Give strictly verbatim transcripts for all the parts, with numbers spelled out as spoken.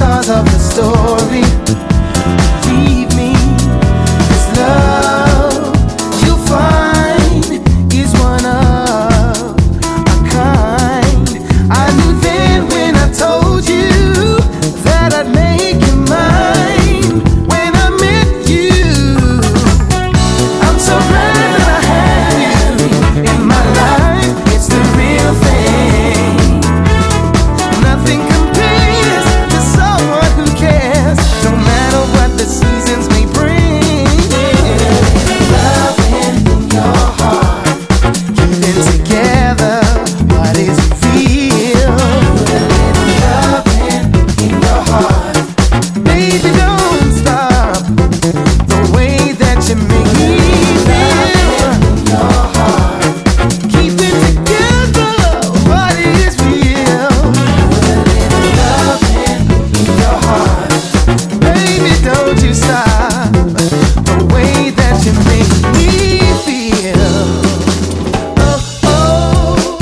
stars of the story. Believe me, this love you'll find is one of a kind. I knew then when I told you that I'd make you mine. When I met you, I'm so glad that I had you in my life. It's the real thing. Nothing compares to someone who cares, no matter what the seasons may bring. Love in your heart, keeping together what is real. Love in your heart, baby, don't stop the way that you make me feel. Your heart, keeping together what is real. Love in your heart, baby, don't you stop the way that you make me feel. Oh, oh.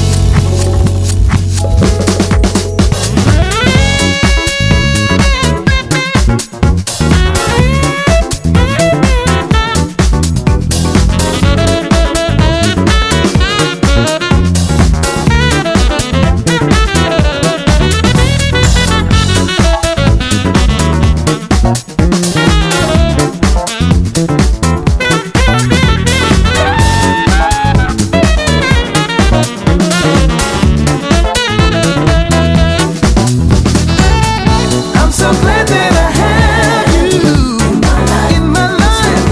I'm so glad that I have you in my life.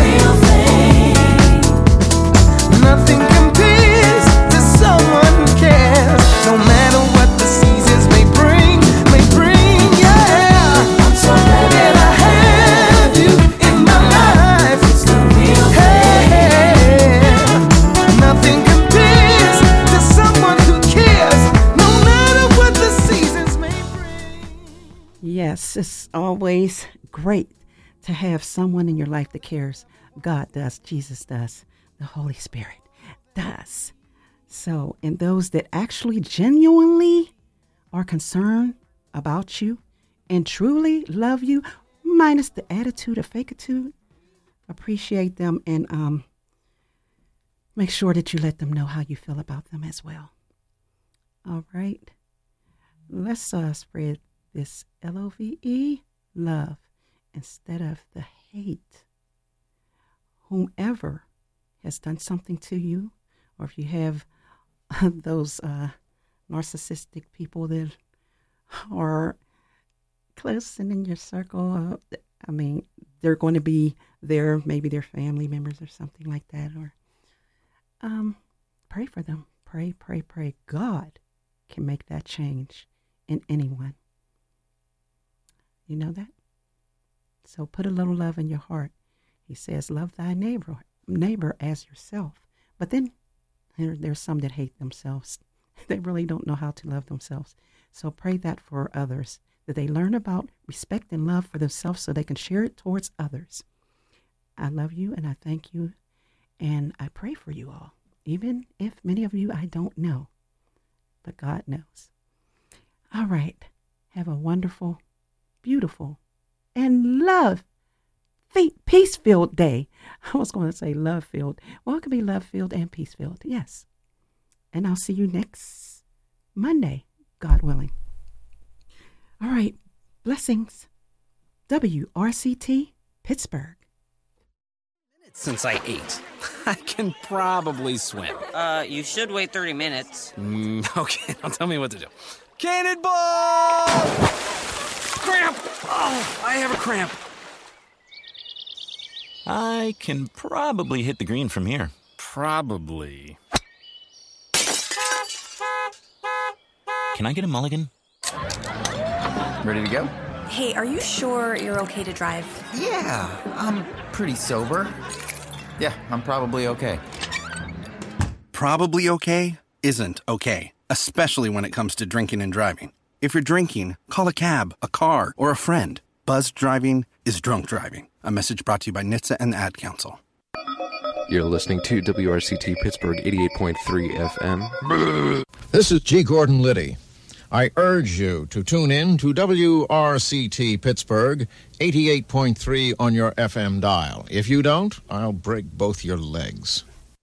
Nothing compares to someone who cares, no matter what the seasons may bring, may bring. Yeah, I'm so glad that I have you in my life. It's the real thing. Nothing compares to someone who cares, no matter what the seasons may bring. Yes, it's always great to have someone in your life that cares. God does, Jesus does, the Holy Spirit does. So, and those that actually genuinely are concerned about you and truly love you, minus the attitude of fakeitude, appreciate them and um, make sure that you let them know how you feel about them as well. All right. Let's uh, spread this L O V E, love, instead of the hate. Whomever has done something to you, or if you have those uh, narcissistic people that are close and in your circle, uh, I mean, they're going to be there, maybe their family members or something like that, or um, pray for them. Pray, pray, pray. God can make that change in anyone. You know that? So put a little love in your heart. He says, love thy neighbor, neighbor as yourself. But then there, there's some that hate themselves. They really don't know how to love themselves. So pray that for others, that they learn about respect and love for themselves so they can share it towards others. I love you and I thank you and I pray for you all, even if many of you I don't know, but God knows. All right. Have a wonderful, beautiful, and love, peace-filled day. I was going to say love-filled. Well, it could be love-filled and peace-filled, yes. And I'll see you next Monday, God willing. All right, blessings. W R C T, Pittsburgh. Since I ate, I can probably swim. Uh, you should wait thirty minutes. Mm, okay, now tell me what to do. Cannonball! Cramp! Oh, I have a cramp. I can probably hit the green from here. Probably. Can I get a mulligan? Ready to go? Hey, are you sure you're okay to drive? Yeah, I'm pretty sober. Yeah, I'm probably okay. Probably okay isn't okay, especially when it comes to drinking and driving. If you're drinking, call a cab, a car, or a friend. Buzzed driving is drunk driving. A message brought to you by N H T S A and the Ad Council. You're listening to W R C T Pittsburgh eighty-eight point three F M. This is G. Gordon Liddy. I urge you to tune in to W R C T Pittsburgh, eighty-eight point three on your F M dial. If you don't, I'll break both your legs.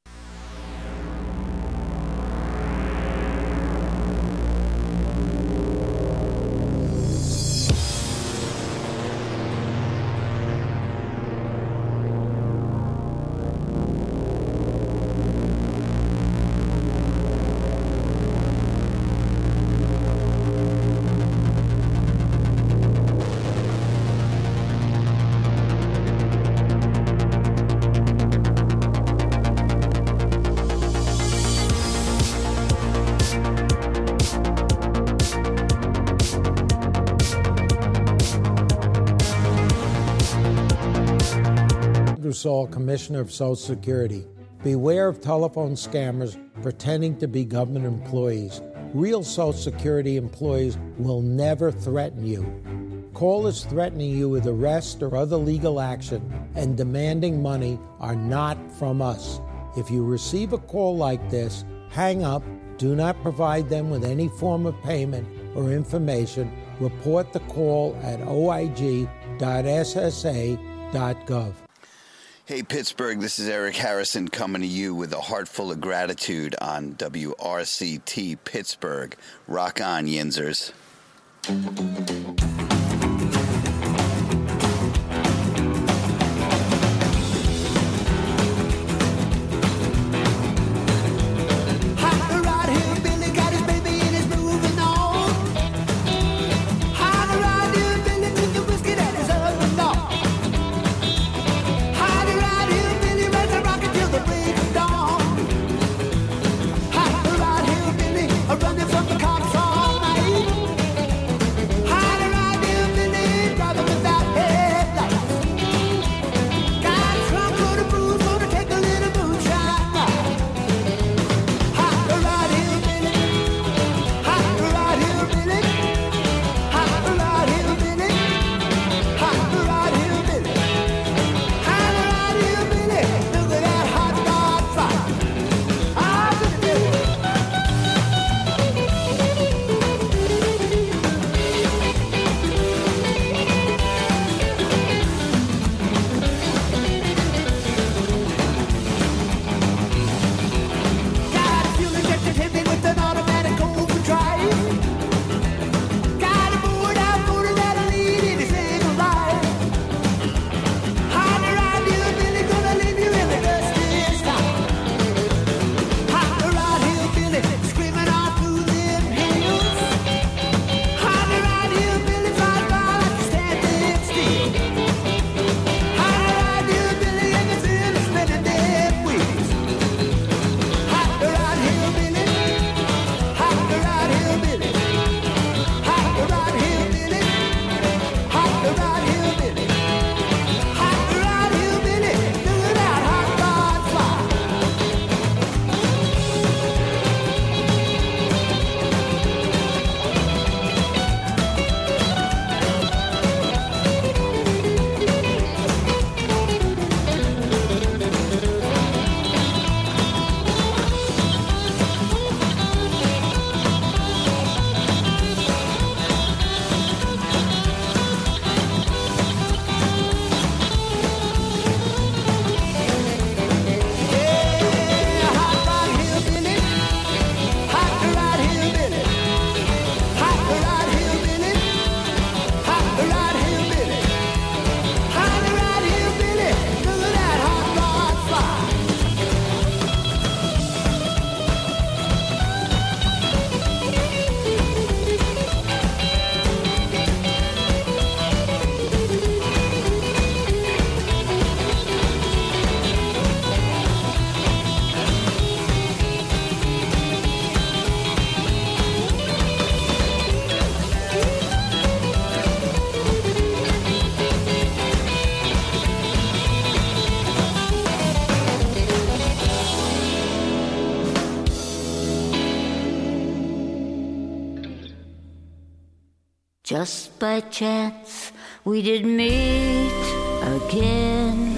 Saul, Commissioner of Social Security. Beware of telephone scammers pretending to be government employees. Real Social Security employees will never threaten you. Callers threatening you with arrest or other legal action and demanding money are not from us. If you receive a call like this, hang up, do not provide them with any form of payment or information. Report the call at O I G dot S S A dot gov. Hey, Pittsburgh, this is Eric Harrison coming to you with a heart full of gratitude on W R C T Pittsburgh. Rock on, Yinzers. Running from the cops all night. Just by chance we did meet again,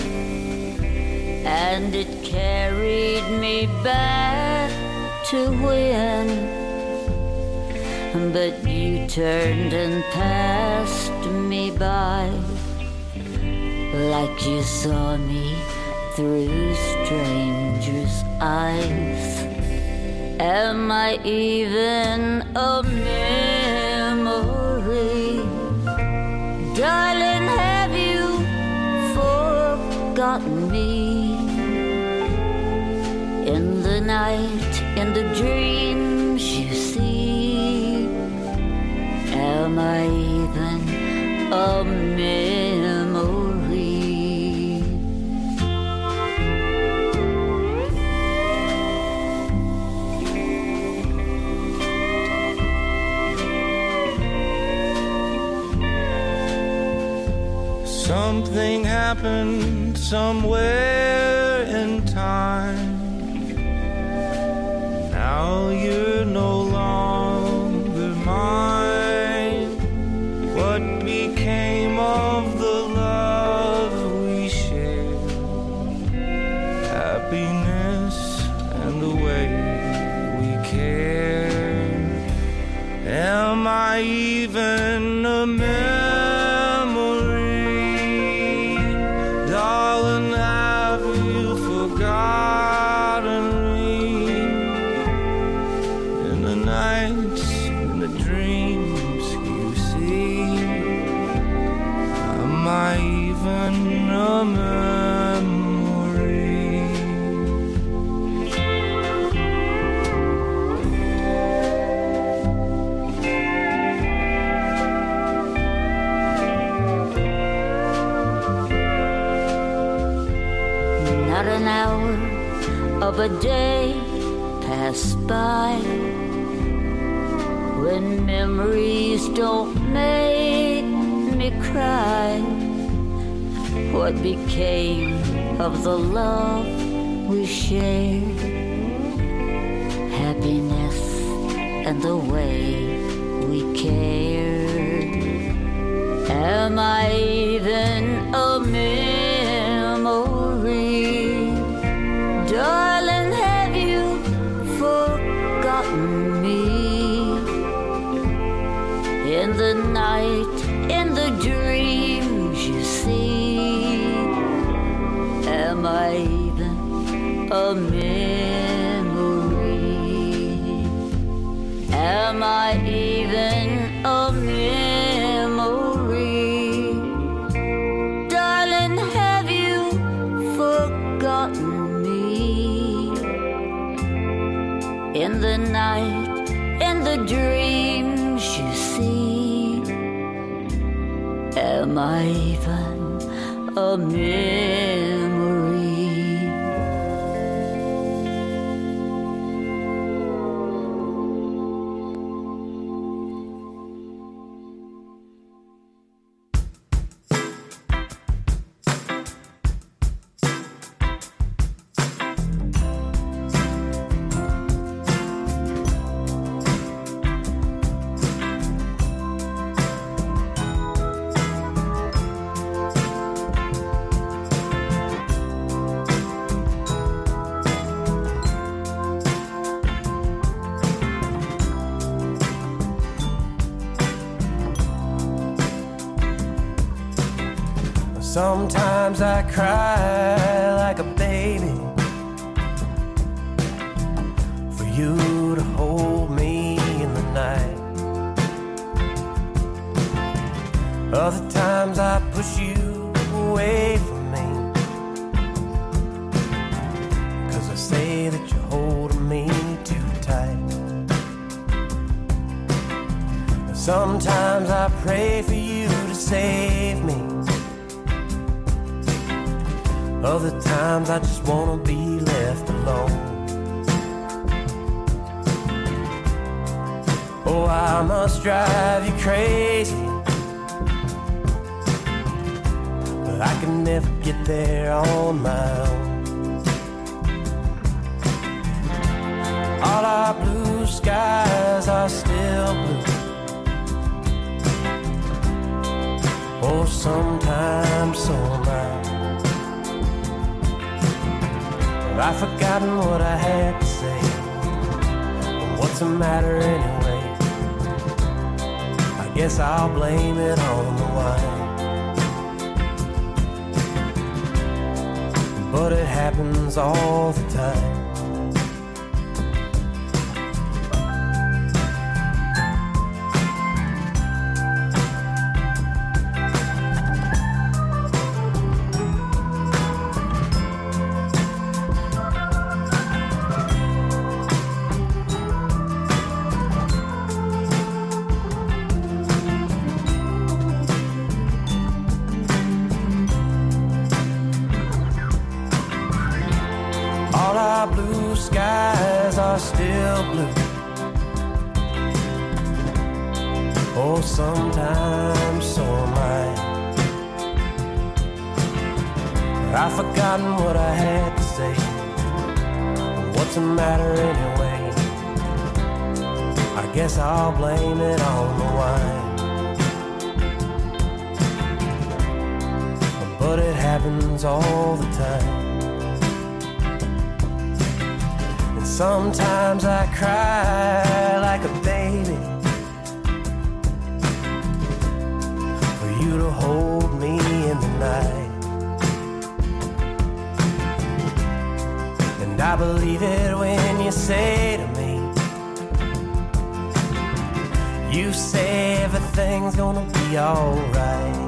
and it carried me back to when but you turned and passed me by, like you saw me through strangers' eyes. Am I even a memory? Darling, have you forgotten me? In the night, in the dreams you see, am I even a memory? Something happened somewhere in time. Now you're no longer mine. What became of the love we shared? Happiness and the way we cared. Am I even a man? Of a day pass by when memories don't make me cry. What became of the love we shared? Happiness and the way we cared. Am I even a memory? Darling, have you forgotten me? In the night, in the dreams you see, am I even a memory? Am I even a memory? Darling, have you forgotten? In the night, in the dreams you see, am I even a memory? Sometimes I cry like a baby for you to hold me in the night. Other times I push you away from me, 'cause I say that you're holding me too tight. Sometimes I pray for you to save me. Other times I just wanna be left alone. Oh, I must drive you crazy, but I can never get there on my own. All our blue skies are still blue. Oh, sometimes so am I. I've forgotten what I had to say. But what's the matter anyway? Guess I'll blame it on the wine. But it happens all the time. Skies are still blue. Oh, sometimes so am I. But I've forgotten what I had to say. What's the matter anyway? I guess I'll blame it on the wine. But it happens all the time. Sometimes I cry like a baby for you to hold me in the night. And I believe it when you say to me, you say everything's gonna be alright.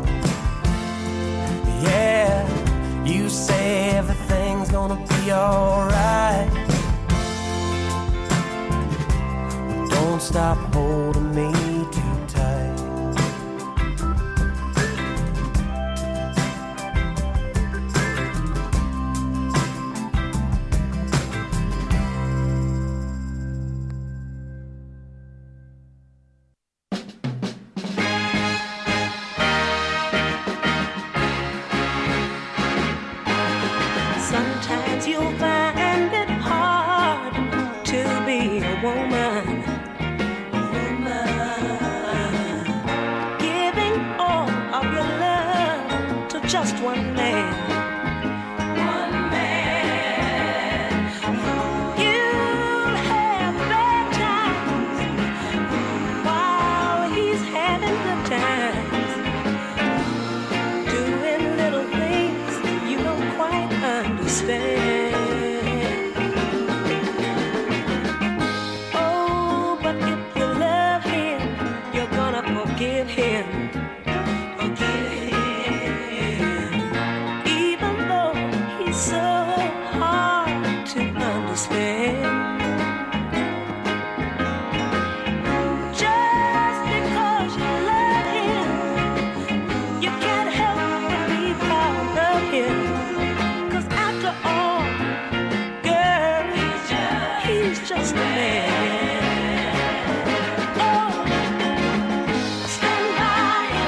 Yeah, you say everything's gonna be alright. Don't stop holding me too tight. Sometimes you'll find it hard to be a woman. Just one man. One man. You'll have bad times while he's having good times, doing little things you don't quite understand. Oh, but if you love him, you're gonna forgive him. Just a man. Oh, stand by.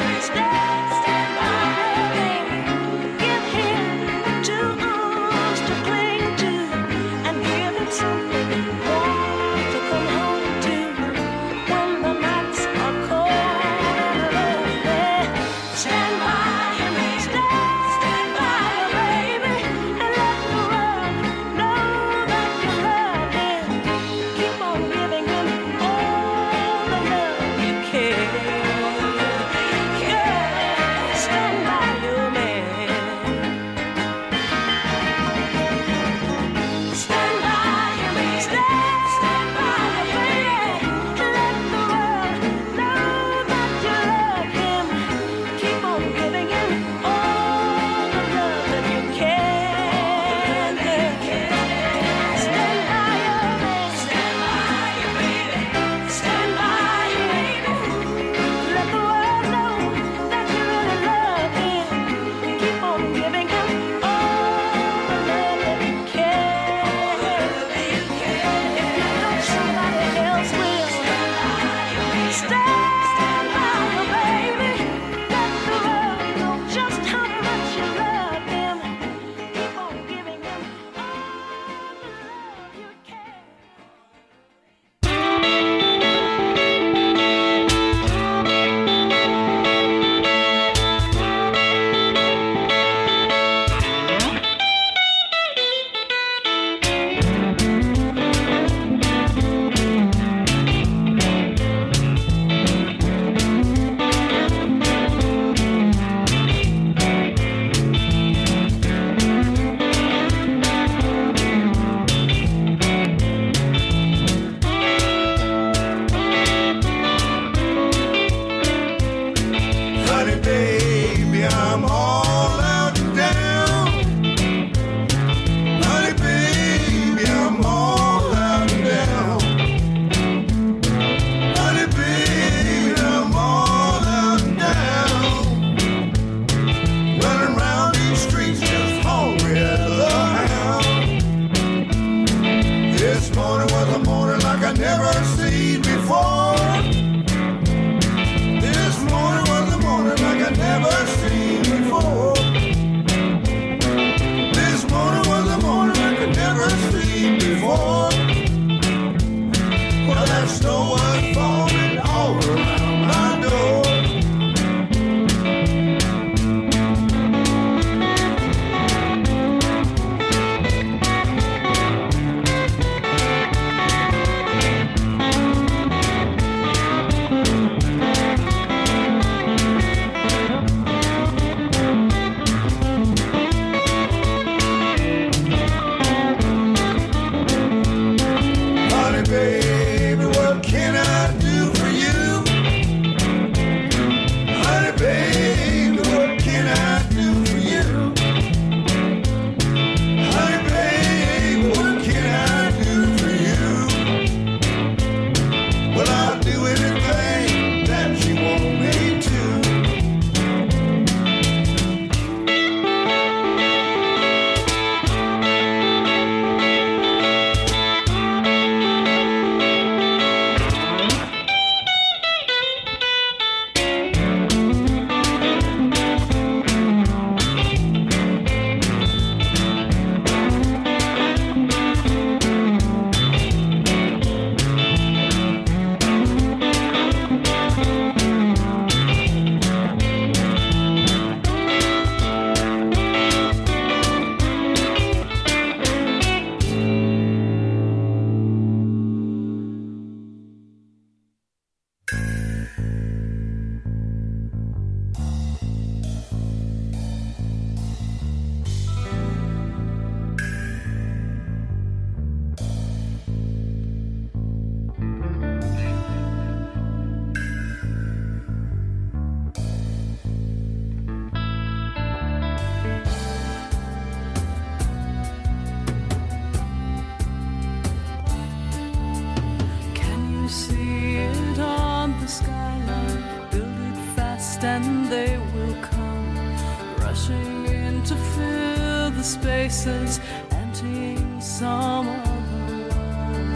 and they will come rushing in to fill the spaces, emptying some other one.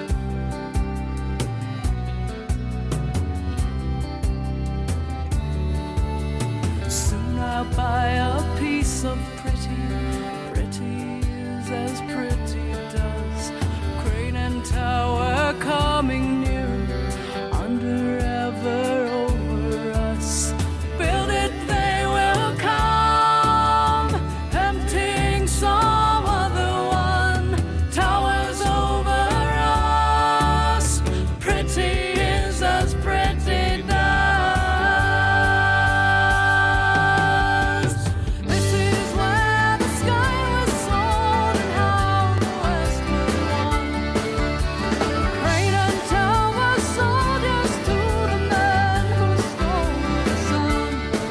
Soon I'll buy a piece of pretty, pretty is as pretty does. Crane and tower coming nearer, under ever over us. Build it, they will come, emptying some other one. Towers over us, pretty is as pretty does. This is where the sky was sold and how the west was won. Crane and tower soldiers to the men who stole the sun.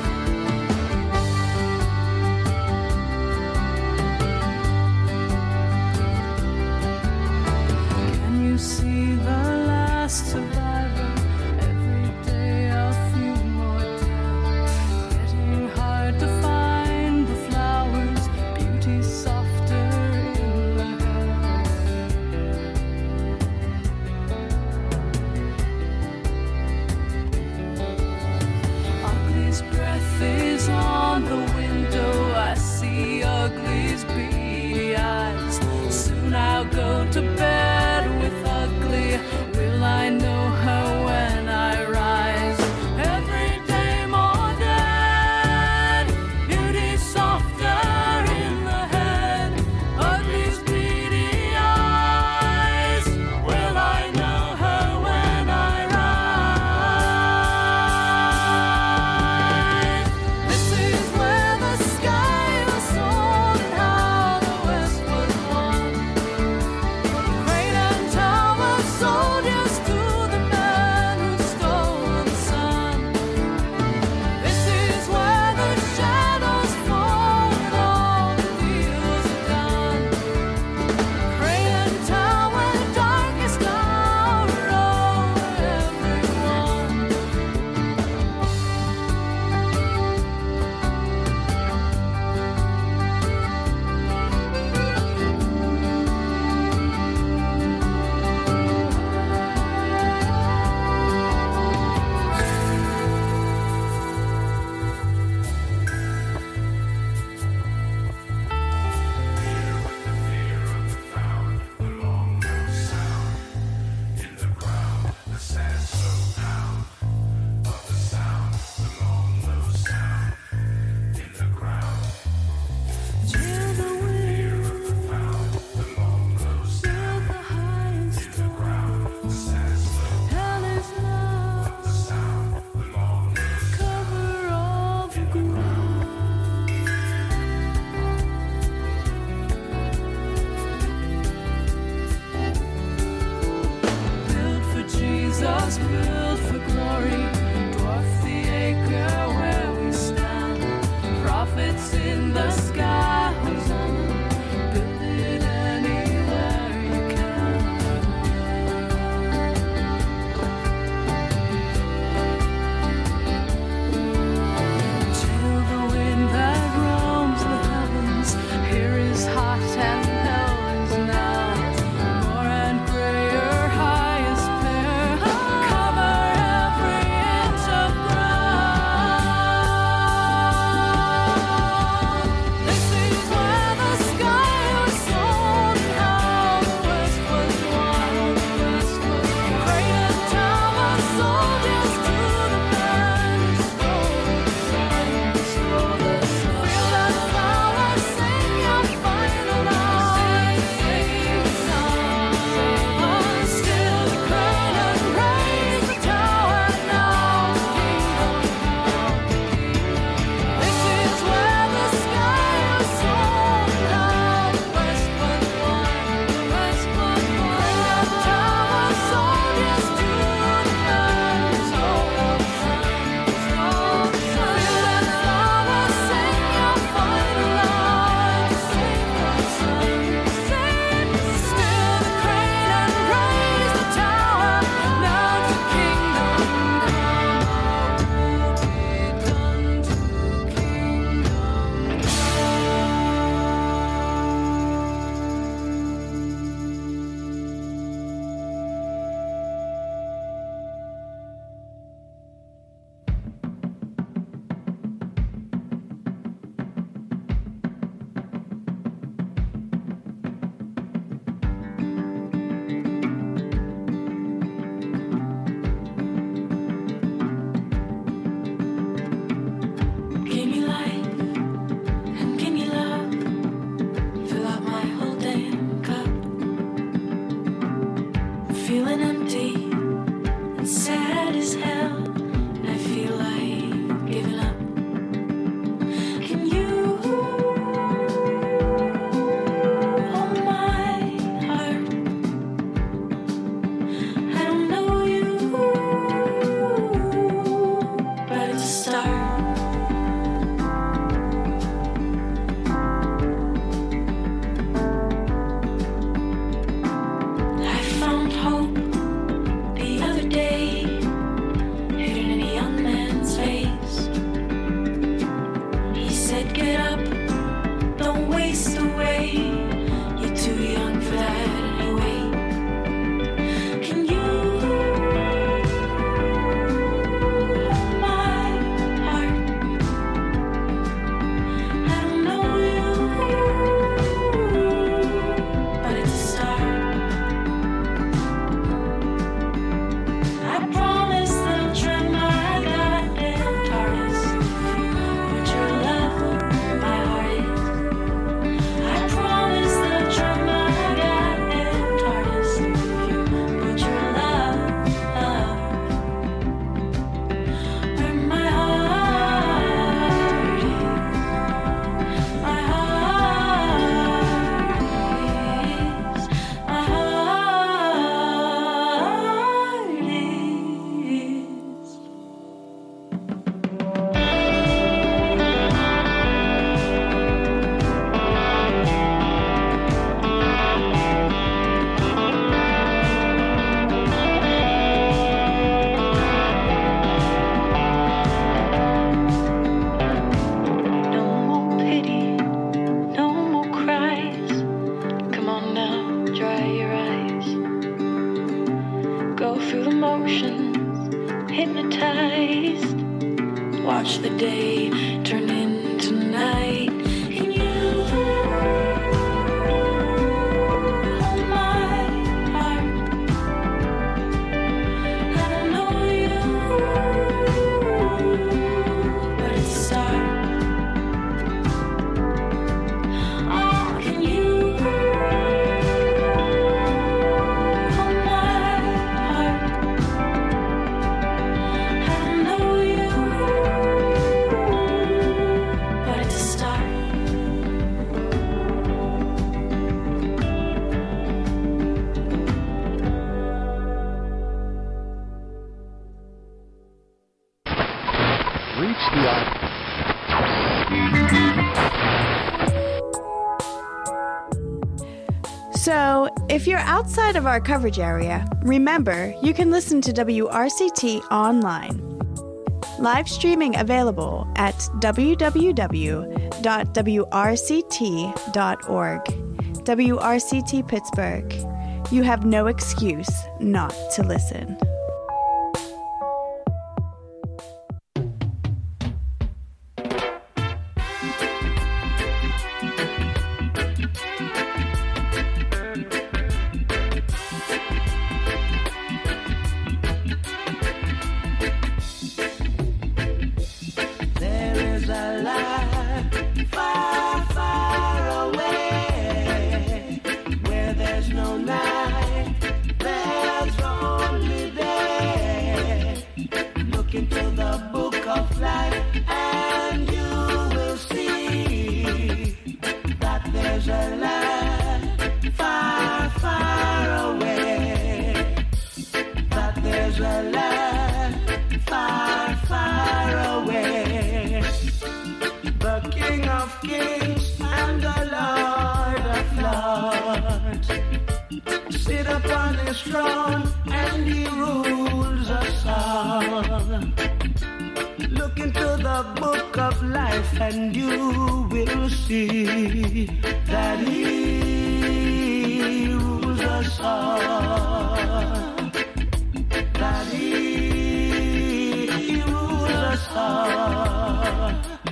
Can you see the last survivor? Every day a few more dead. Getting hard to find the flowers, beauty softer in the head. Ugly's breath is on the window. I see ugly's beady eyes. Soon I'll go to bed with ugly. Will I know her when I rise? Every day more dead. Beauty softer in the head. Ugly's beady eyes. Will I know her when I rise? This is where the sky was sold and how day turn into night. And you hold my heart. I don't know you, but it's a start. Oh, can you hold my heart? I don't know you, but it's a start. Reach the So, if you're outside of our coverage area, remember you can listen to W R C T online. Live streaming available at w w w dot w r c t dot org. W R C T Pittsburgh. You have no excuse not to listen. There is a land far, far away where there's no night, there's only day. Look into the book of life and you will see that there's a land far, far away. That there's a land far, far away. The King of Kings and the Lord of Lords sit upon his throne and he rules us all. Look into the book of life and you will see that he rules us all. That he, he rules us all.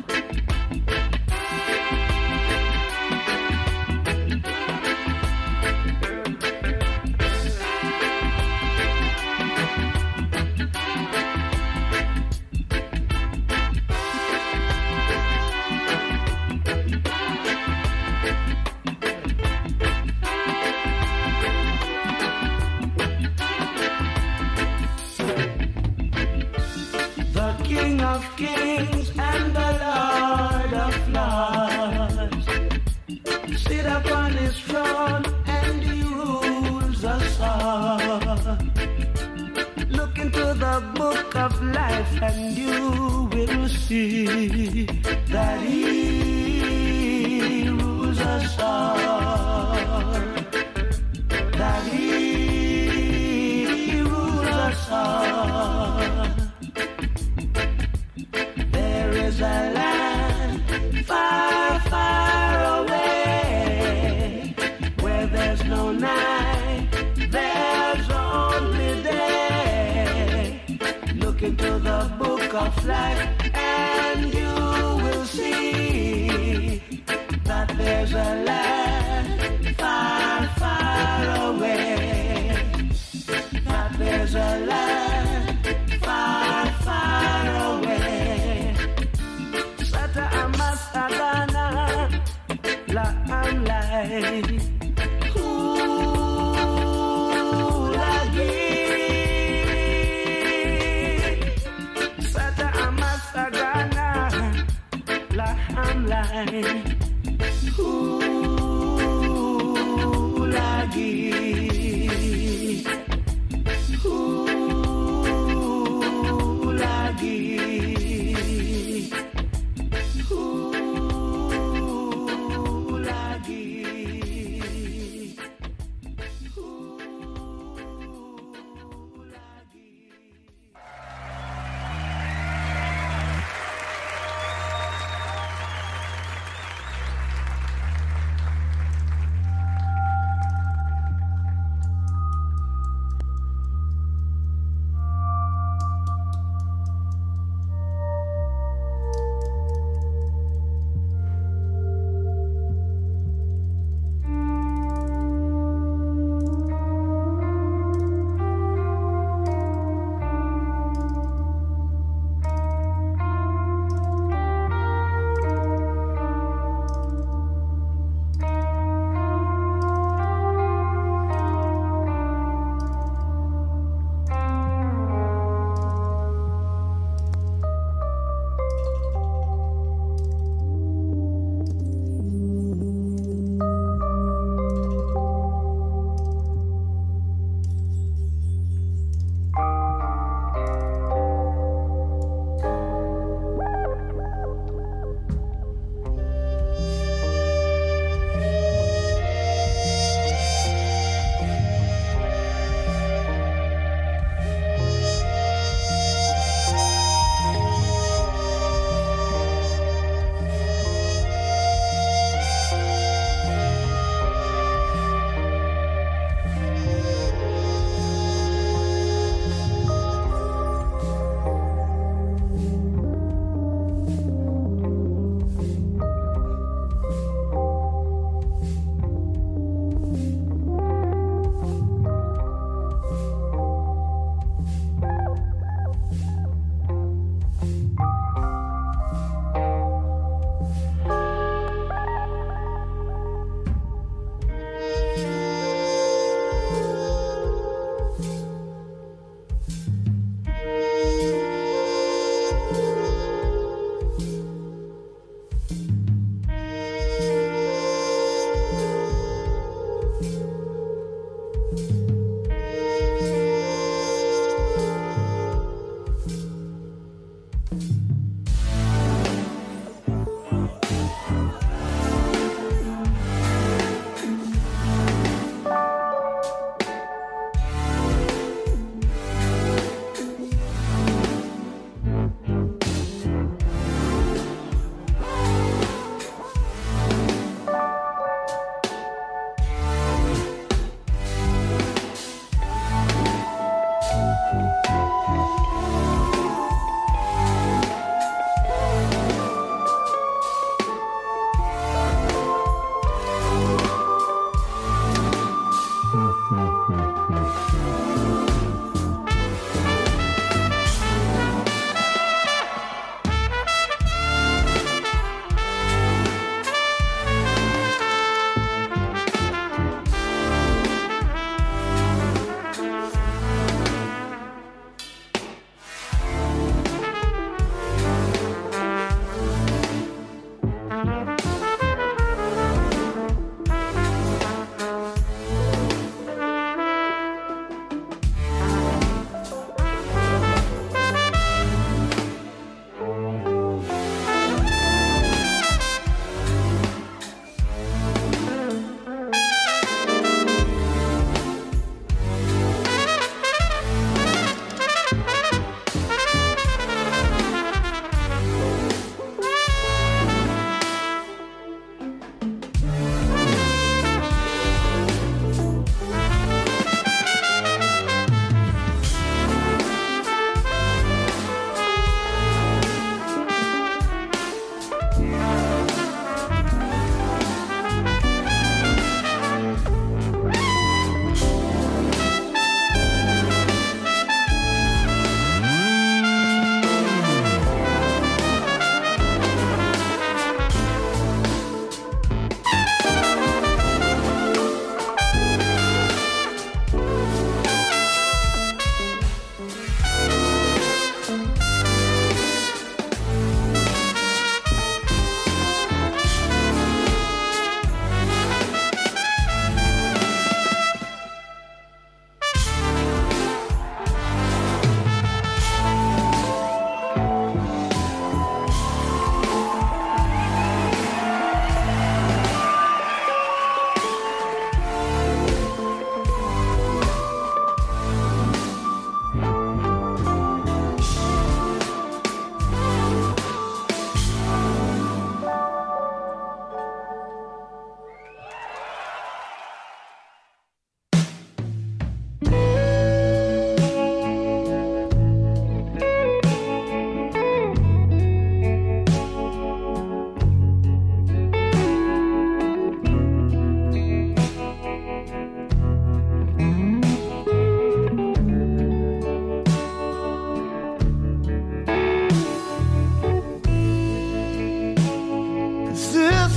The King of Kings and the Lord of Lords sit upon his throne and he rules us all. Look into the book of life and you will see that he rules us all. That he, he rules us all. There is a land far, far away where there's no night, there's only day. Look into the book of life and you will see that there's a land far, far away. That there's a land far, far away. Sata amasagana la amlai. Ooh, lagi. Sata amasagana la amlai. Ooh, lagi. Ooh, lagi. Ooh, lagi.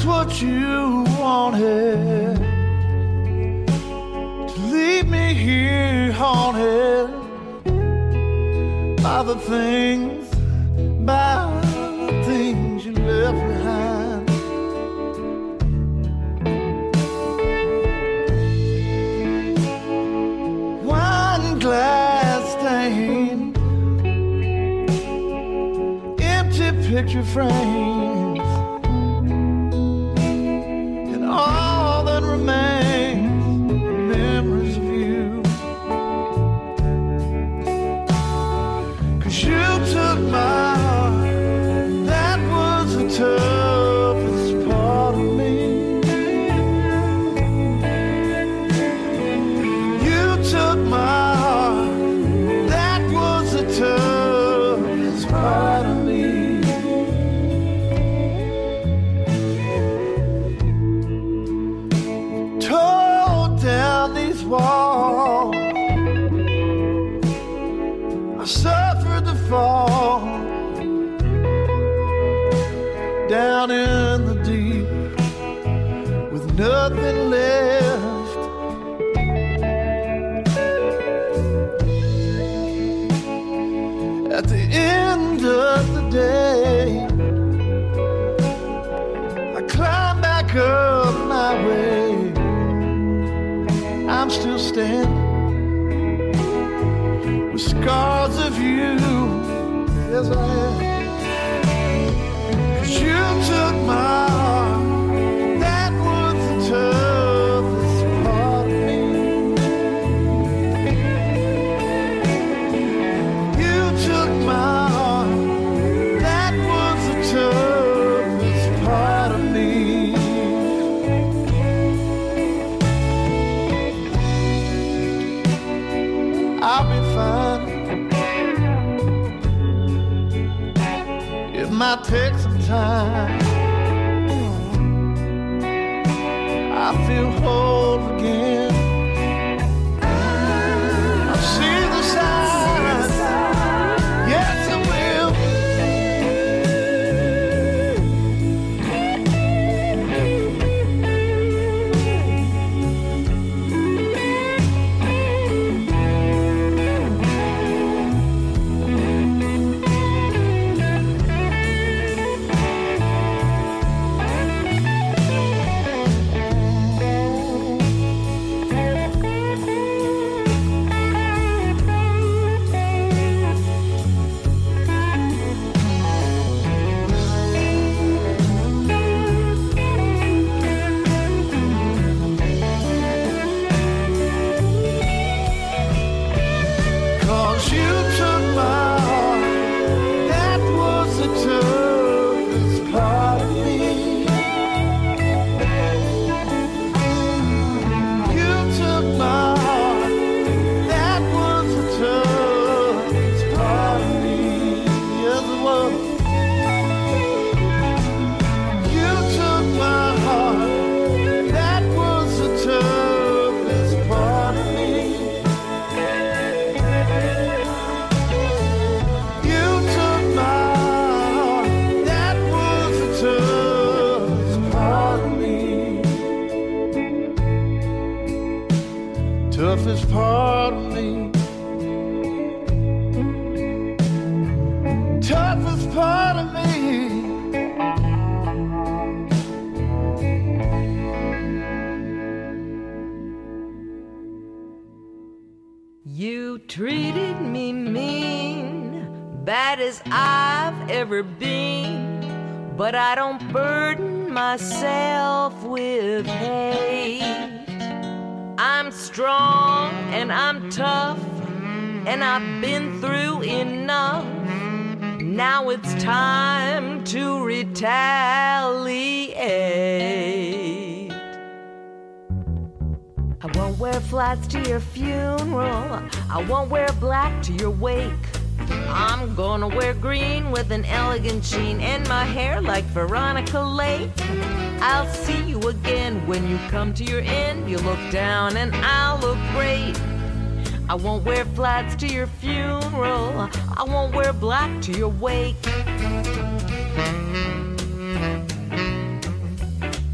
what you wanted, to leave me here haunted by the things, by the things you left behind. Wine glass stained, empty picture frames, and all that remains, memories of you. 'Cause you took my heart, that was the toughest part of me. You took my heart, that was the toughest part of me. Tore down these walls, I suffered the fall down in the deep with nothing left. At the end of the day, I climb back up my way. I'm still standing with scars of you. Yes, I am. 'Cause you took my heart, that was the toughest part of me. You took my heart, that was the toughest part of me. I'll be fine. It might take some time. I feel whole again. I see the signs. Yes, I will. Cause you took my heart, that was the toughest part of me. You took my heart, that was the toughest part of me. Yes, it was. You took my heart, that was the toughest part of me. You took my heart, that was the toughest part of me. Toughest part of me. Toughest part of me. You treated me mean, bad as I've ever been, but I don't burden myself with hate. I'm strong and I'm tough, and I've been through enough. Now it's time to retaliate. I won't wear flats to your funeral, I won't wear black to your wake. I'm gonna wear green with an elegant sheen and my hair like Veronica Lake. I'll see you again when you come to your end. You look down and I'll look great. I won't wear flats to your funeral, I won't wear black to your wake.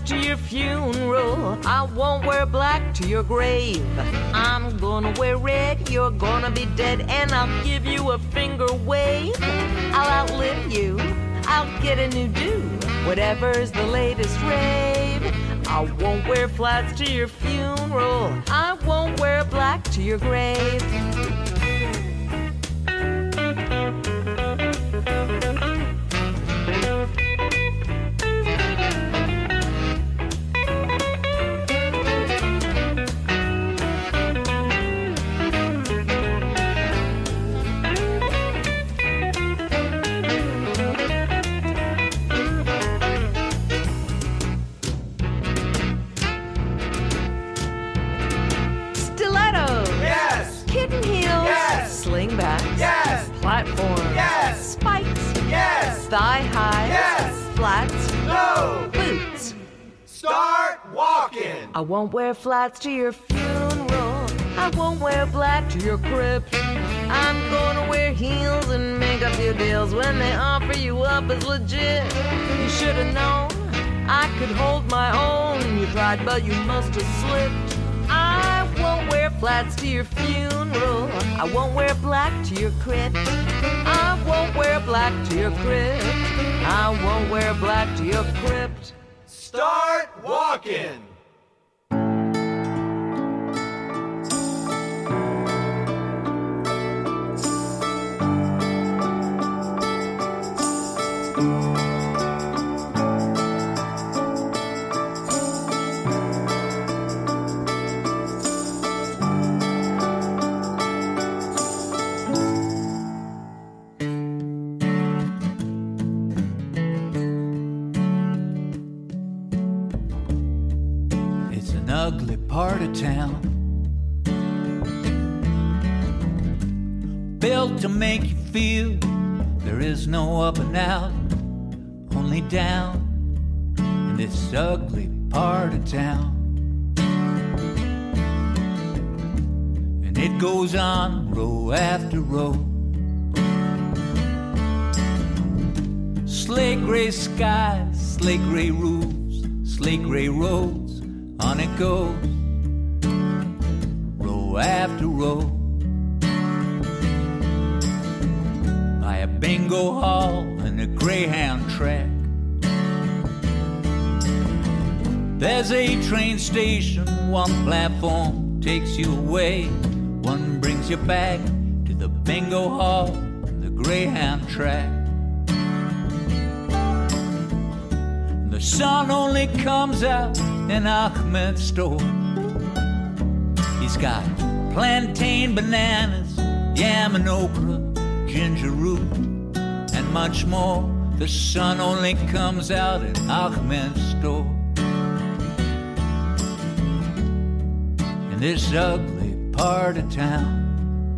to your funeral. I won't wear black to your grave. I'm gonna wear red, you're gonna be dead, and I'll give you a finger wave. I'll outlive you, I'll get a new do, whatever's the latest rave. I won't wear flats to your funeral. I won't wear black to your grave. Yes. Platforms. Yes. Spikes. Yes. Thigh highs. Yes. Flats. No. Boots. Start walking. I won't wear flats to your funeral. I won't wear black to your crypt. I'm gonna wear heels and make a few deals when they offer you up as legit. You should have known I could hold my own. You tried, but you must have slipped. I won't wear flats to your funeral. I won't wear black to your crypt. I won't wear black to your crypt. I won't wear black to your crypt. Start walking. Part of town built to make you feel there is no up and out, only down in this ugly part of town. And it goes on row after row, slate gray skies, slate gray roofs, slate gray roads, on it goes after row, by a bingo hall and a Greyhound track. There's a train station, one platform takes you away, one brings you back to the bingo hall and the Greyhound track. The sun only comes out in Ahmed's store. He's got plantain, bananas, yam and okra, ginger root, and much more. The sun only comes out at Ahmed's store. In this ugly part of town,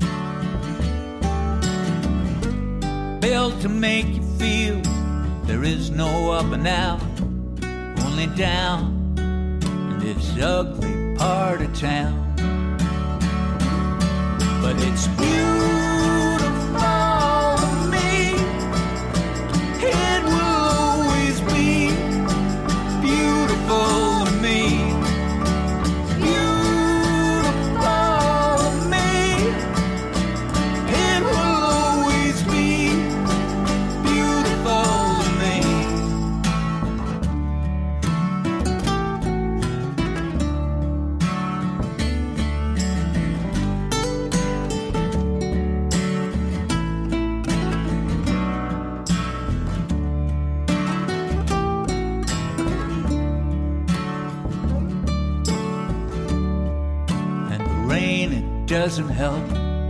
built to make you feel there is no up and out, only down in this ugly part of town. But it's beautiful to me. It will always be beautiful to me. Beautiful to me. It will always be beautiful to me. Doesn't help.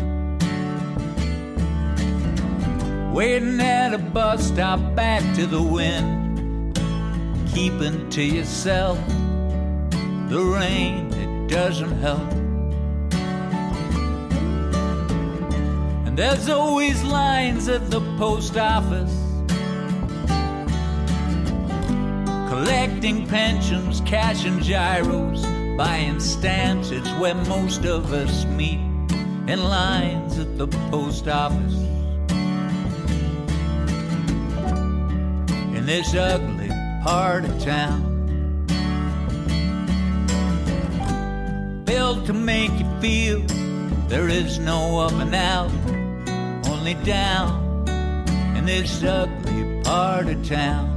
Waiting at a bus stop, back to the wind, keeping to yourself. The rain, it doesn't help. And there's always lines at the post office, collecting pensions, cashing gyros, buying stamps. It's where most of us meet, in lines at the post office. In this ugly part of town, built to make you feel there is no up and out, only down in this ugly part of town.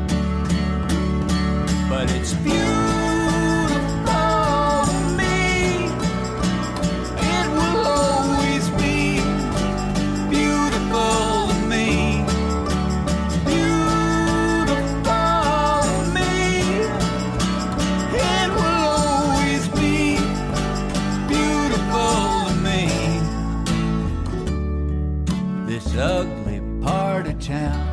But it's beautiful to me. It will always be beautiful to me. Beautiful to me. It will always be beautiful to me. This ugly part of town.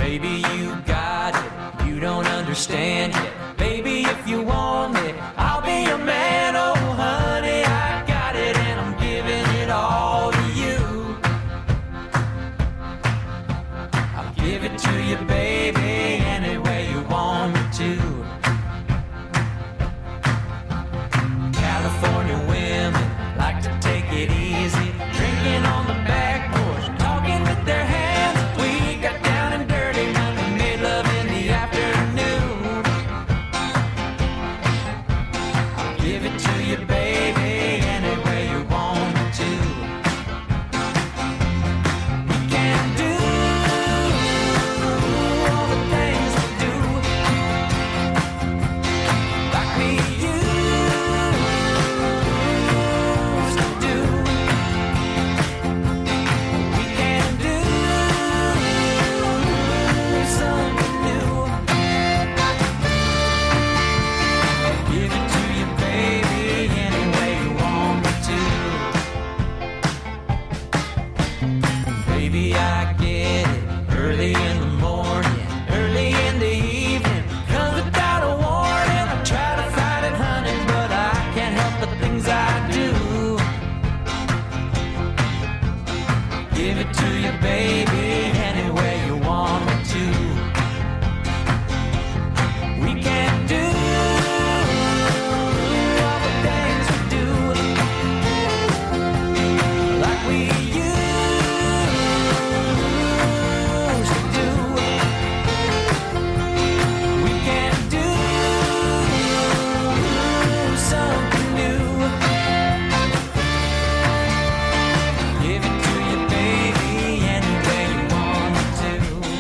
Baby, you got it, you don't understand yet. Baby, if you want it, I'll be your man. Oh, honey, I got it, and I'm giving it all to you. I'll give it to you, baby, any way you want me to. California women like to take it easy, drinking on the back porch, talking with their hands. We got down and dirty when we made love in the afternoon. I'll give it to you, baby, any way you want me to. We can do all the things we do, like we used to do. We can do something new. Give it to you, baby, any way you want me to. Baby, I get it, early in the morning, early in the evening, comes without a warning. I try to fight it, honey, but I can't help the things I do. Give it to you, baby, any way you want me to. We can do all the things we do, like we used to do. We can do something new. Give it to you, baby, any way you want me to.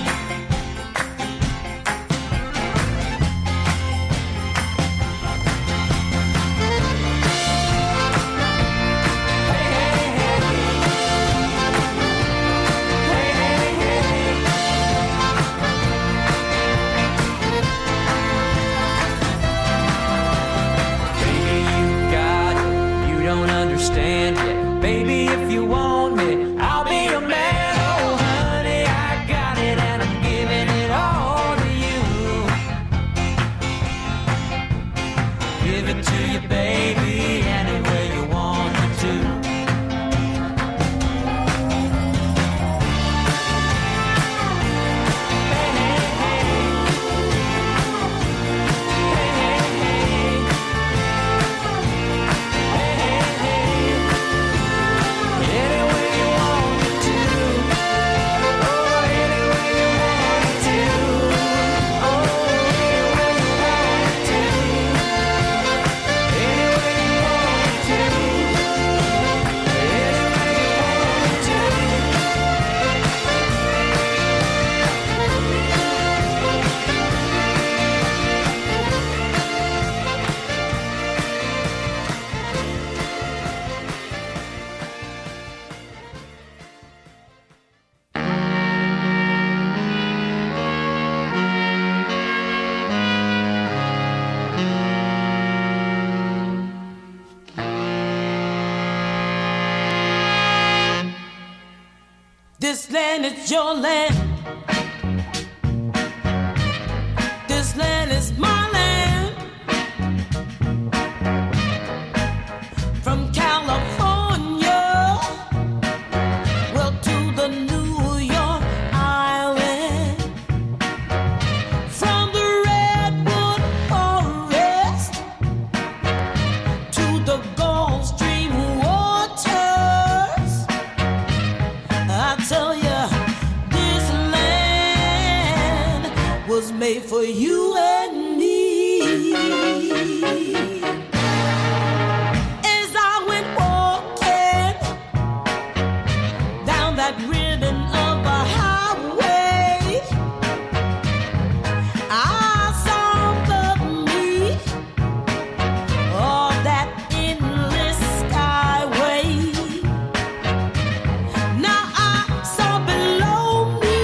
Baby, you got it, you don't understand yet. Baby, if you want me, I'll be your man. Oh, honey, I got it, and I'm giving it all to you. Give it to you, baby, any way you want me to. Any way you want me to. Oh, any way you want me to. Oh, any way you want me to. Any way you want me to. Any way you want me to. This land is your land. This land is my land. From California, well, to the New York Island. From the Redwood Forest to the Gulf Stream waters. I tell ya, this land was made for you and me. As I went walking down that ribbon of a highway, I saw above me all that endless skyway. Now I saw below me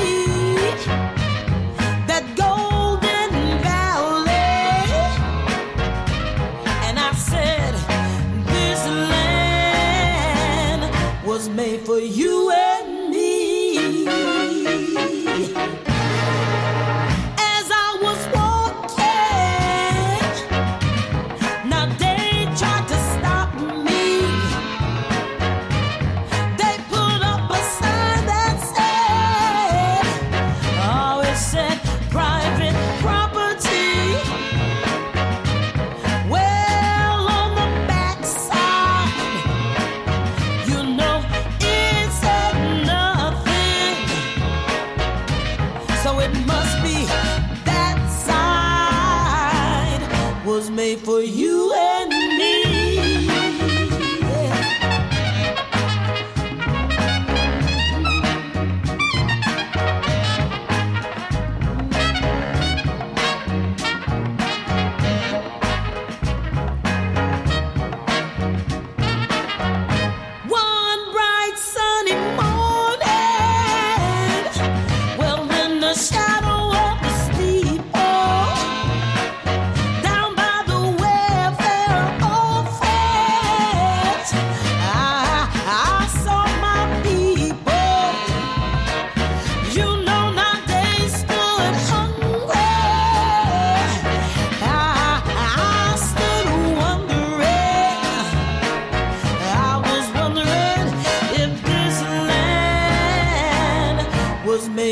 that golden valley, and I said, this land was made for you and me.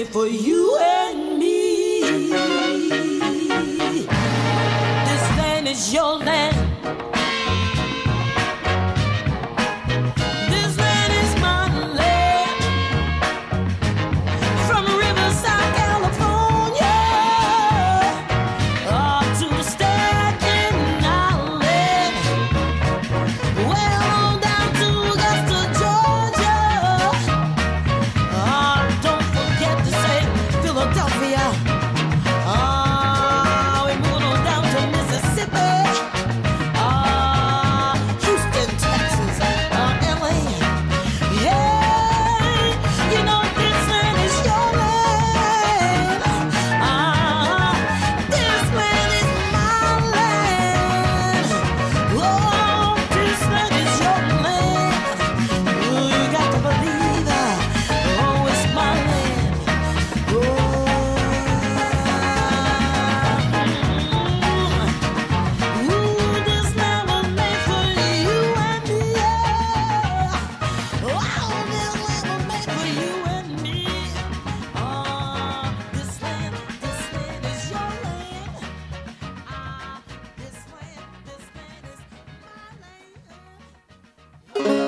for you and me. This land is your land. This land is my land. From Riverside, California, up to the Staten Island, well on down to Augusta, Georgia. Oh, don't forget to say Philadelphia. Oh, we moved on down to Mississippi. Oh, Houston, Texas. Oh, L A. Yeah, you know this land is your land. Ah, this land is my land. Oh, this land is your land. Oh, you got to believe that. Oh, it's my land. Oh, ooh, this land was made for you and me. Oh, this land was made for you and me. Oh, this land, this land is your land. Ah, this land, this land is my land.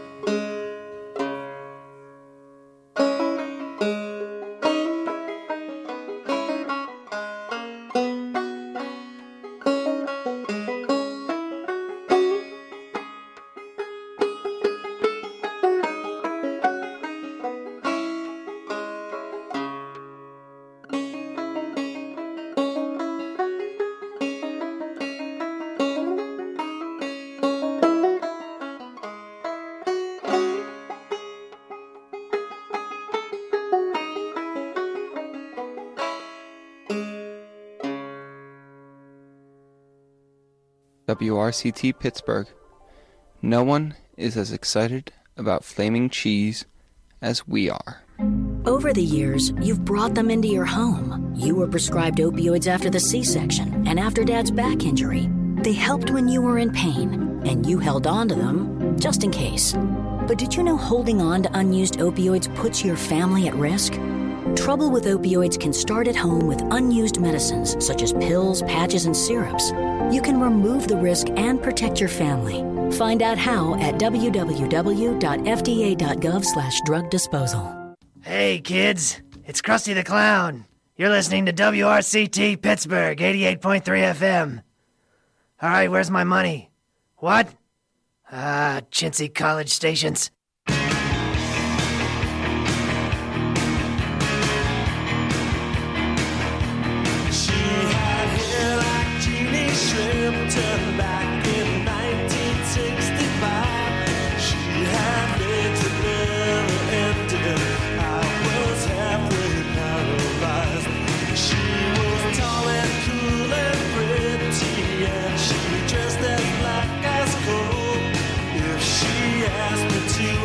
W R C T Pittsburgh. No one is as excited about flaming cheese as we are. Over the years, you've brought them into your home. You were prescribed opioids after the C-section and after Dad's back injury. They helped when you were in pain, and you held on to them just in case. But did you know holding on to unused opioids puts your family at risk? Trouble with opioids can start at home with unused medicines such as pills, patches, and syrups. You can remove the risk and protect your family. Find out how at w w w dot f d a dot gov slash drug disposal. Hey, kids. It's Krusty the Clown. You're listening to W R C T Pittsburgh, eighty-eight point three F M. All right, where's my money? What? Ah, chintzy college stations. Turned back in nineteen sixty-five. She had legs that never ended. I was halfway paralyzed. She was tall and cool and pretty, and she dressed as black as coal. If she asked me to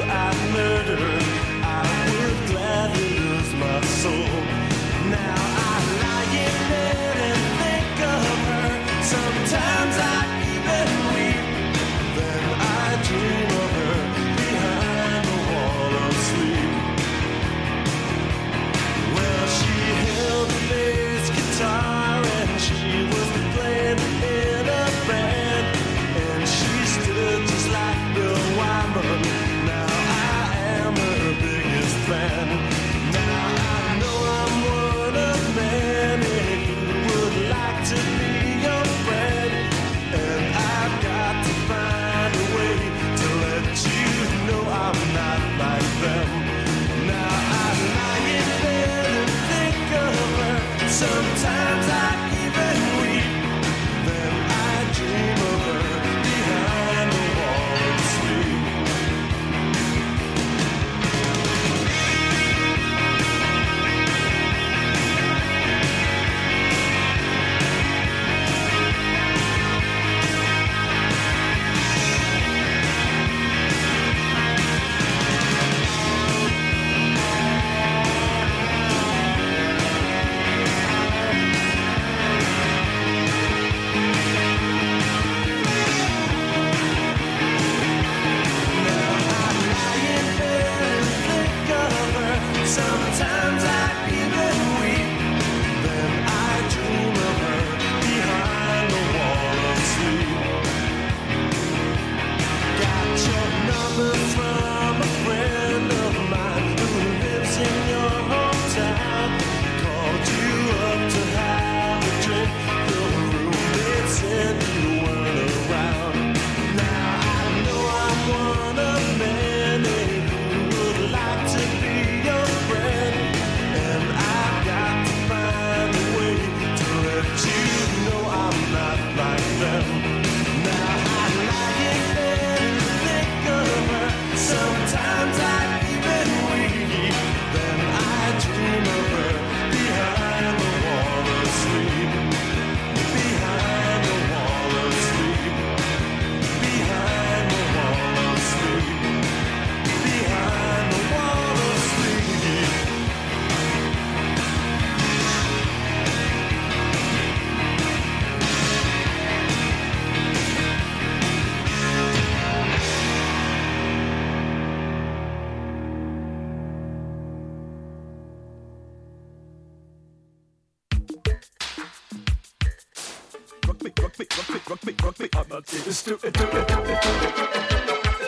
me, rock me, rock me, rock me, Amadeus. Do it, do it, do it, do it.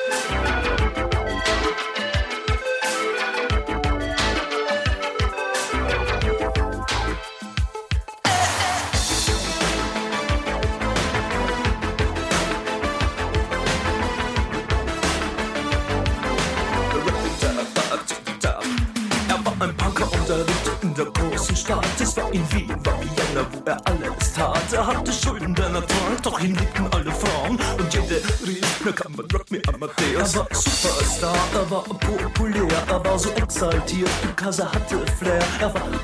Ein Punker unterrichtete in der großen Stadt. Es war in Wien, war Vienna, wo er alles tat. Er hatte Schulden, der Natur, doch ihn liebten alle Frauen. Und jede rief, na kann man rock me Amadeus. Er war Superstar, er war populär, er war so exaltiert, because er hatte Flair. Er war